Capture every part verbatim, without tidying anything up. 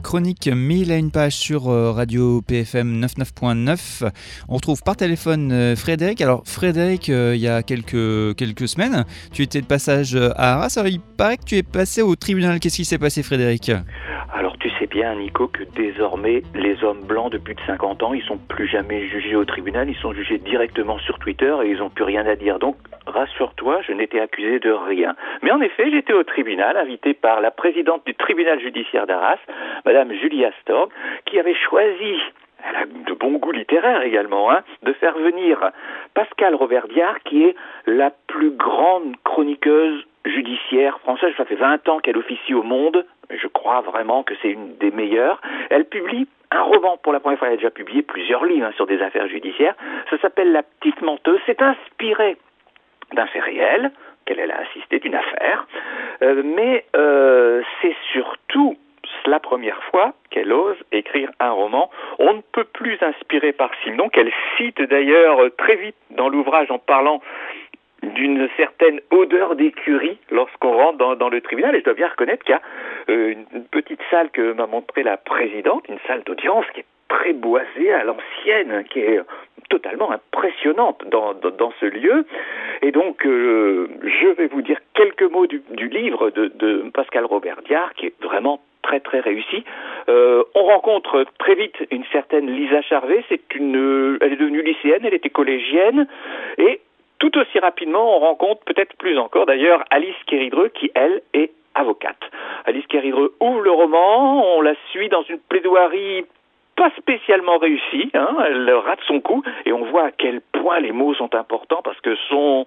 chronique mille à une page sur Radio P F M quatre-vingt-neuf point neuf. On retrouve par téléphone Frédéric. Alors Frédéric, euh, il y a quelques, quelques semaines, tu étais de passage à Arras. Alors, il paraît que tu es passé au tribunal. Qu'est-ce qui s'est passé, Frédéric ? Alors tu sais bien, Nico, que désormais les hommes blancs de plus de cinquante ans, ils sont plus jamais jugés au tribunal, ils sont jugés directement sur Twitter et ils n'ont plus rien à dire. Donc rassure-toi, je n'étais accusé de rien. Mais en effet, j'étais au tribunal, invité par la présidente du tribunal judiciaire d'Arras, Madame Julie Astorg, qui avait choisi, elle a de bon goût littéraire également, hein, de faire venir Pascale Robert-Diard, qui est la plus grande chroniqueuse judiciaire française. Ça fait vingt ans qu'elle officie au Monde. Je crois vraiment que c'est une des meilleures. Elle publie un roman pour la première fois. Elle a déjà publié plusieurs livres hein, sur des affaires judiciaires. Ça s'appelle La Petite Menteuse. C'est inspiré d'un fait réel qu'elle a assisté, d'une affaire. Euh, mais euh, c'est surtout la première fois qu'elle ose écrire un roman. On ne peut plus inspirer par Simon, qu'elle cite d'ailleurs très vite dans l'ouvrage en parlant d'une certaine odeur d'écurie lorsqu'on rentre dans, dans le tribunal. Et je dois bien reconnaître qu'il y a euh, une, une petite salle que m'a montrée la présidente, une salle d'audience qui est très boisée à l'ancienne, qui est totalement impressionnante dans, dans, dans ce lieu. Et donc, euh, je vais vous dire quelques mots du, du livre de, de Pascale Robert-Diard, qui est vraiment très très réussi. Euh, on rencontre très vite une certaine Lisa Charvet. C'est une, elle est devenue lycéenne, elle était collégienne, et tout aussi rapidement, on rencontre, peut-être plus encore d'ailleurs, Alice Kéridreux, qui, elle, est avocate. Alice Kéridreux ouvre le roman, on la suit dans une plaidoirie pas spécialement réussie, hein, elle rate son coup, et on voit à quel point les mots sont importants, parce que son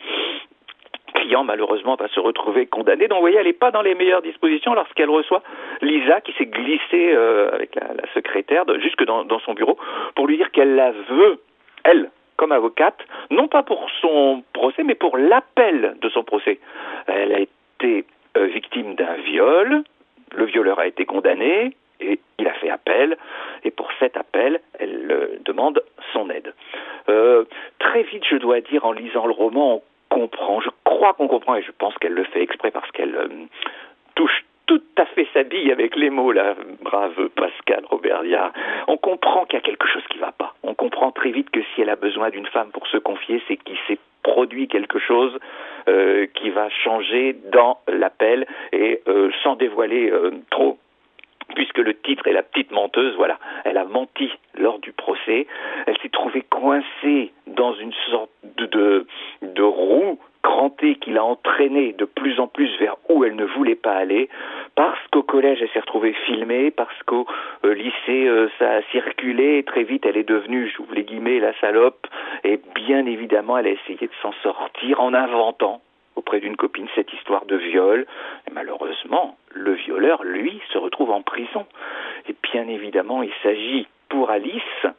client, malheureusement, va se retrouver condamné. Donc, vous voyez, elle n'est pas dans les meilleures dispositions lorsqu'elle reçoit Lisa, qui s'est glissée euh, avec la, la secrétaire, de, jusque dans, dans son bureau, pour lui dire qu'elle la veut, elle, comme avocate, non pas pour son procès, mais pour l'appel de son procès. Elle a été euh, victime d'un viol, le violeur a été condamné, et il a fait appel, et pour cet appel, elle euh, demande son aide. Euh, très vite, je dois dire, en lisant le roman, on comprend, je crois qu'on comprend, et je pense qu'elle le fait exprès parce qu'elle euh, touche tout à fait sa bille avec les mots, la brave Pascale Robert-Diard. On comprend qu'il y a quelque chose qui ne va pas. On comprend très vite que si elle a besoin d'une femme pour se confier, c'est qu'il s'est produit quelque chose euh, qui va changer dans l'appel, et euh, sans dévoiler euh, trop, puisque le titre est La Petite Menteuse, voilà, elle a menti lors du procès, elle s'est trouvée coincée dans une sorte de, de, de roue crantée qui l'a entraînée de plus en plus vers où elle ne voulait pas aller, parce qu'au collège elle s'est retrouvée filmée, parce qu'au euh, lycée euh, ça a circulé, et très vite elle est devenue, j'ouvre les guillemets, la salope, et bien évidemment elle a essayé de s'en sortir en inventant auprès d'une copine cette histoire de viol, et malheureusement le violeur, lui, se retrouve en prison. Et bien évidemment il s'agit pour Alice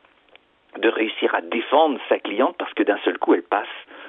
de réussir à défendre sa cliente, parce que d'un seul coup elle passe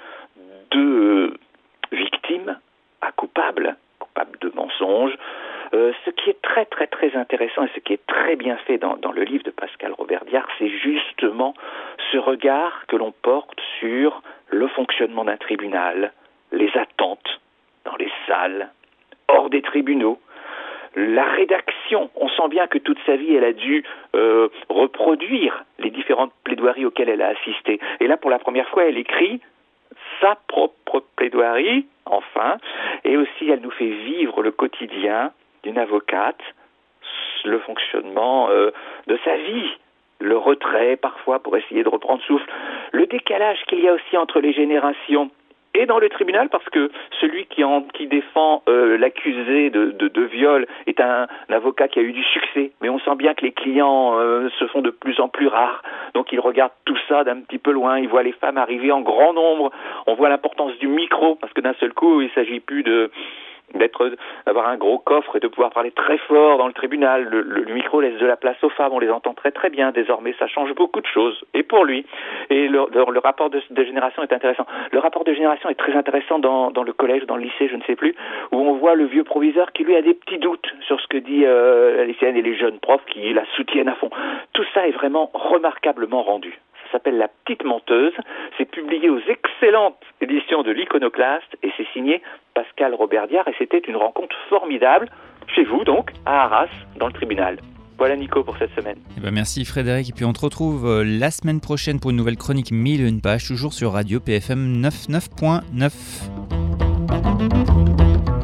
de victime à coupable, coupable de mensonge. Euh, ce qui est très très très intéressant et ce qui est très bien fait dans, dans le livre de Pascale Robert-Diard, c'est justement ce regard que l'on porte sur le fonctionnement d'un tribunal, les attentes dans les salles, hors des tribunaux, la rédaction. On sent bien que toute sa vie, elle a dû euh, reproduire les différentes plaidoiries auxquelles elle a assisté. Et là, pour la première fois, elle écrit sa propre plaidoirie, enfin, et aussi elle nous fait vivre le quotidien d'une avocate, le fonctionnement euh, de sa vie, le retrait parfois pour essayer de reprendre souffle, le décalage qu'il y a aussi entre les générations et dans le tribunal, parce que celui qui, en, qui défend euh, l'accusé de, de, de viol est un, un avocat qui a eu du succès, mais on sent bien que les clients euh, se font de plus en plus rares, donc il regarde tout ça d'un petit peu loin, il voit les femmes arriver en grand nombre, on voit l'importance du micro, parce que d'un seul coup il ne s'agit plus de d'être, d'avoir un gros coffre et de pouvoir parler très fort dans le tribunal. Le, le, le micro laisse de la place aux femmes, on les entend très très bien désormais, ça change beaucoup de choses, et pour lui. Et le, le, le rapport de, de génération est intéressant. Le rapport de génération est très intéressant dans, dans le collège, dans le lycée, je ne sais plus, où on voit le vieux proviseur qui lui a des petits doutes sur ce que dit euh, la lycéenne, et les jeunes profs qui la soutiennent à fond. Tout ça est vraiment remarquablement rendu. Ça s'appelle La Petite Menteuse, c'est publié aux excellentes éditions de l'Iconoclaste, et c'est signé Pascale Robert-Diard, et c'était une rencontre formidable, chez vous donc, à Arras, dans le tribunal. Voilà Nico pour cette semaine. Eh ben merci Frédéric, et puis on te retrouve euh, la semaine prochaine pour une nouvelle chronique mille et une pages, toujours sur Radio P F M quatre-vingt-dix-neuf point neuf.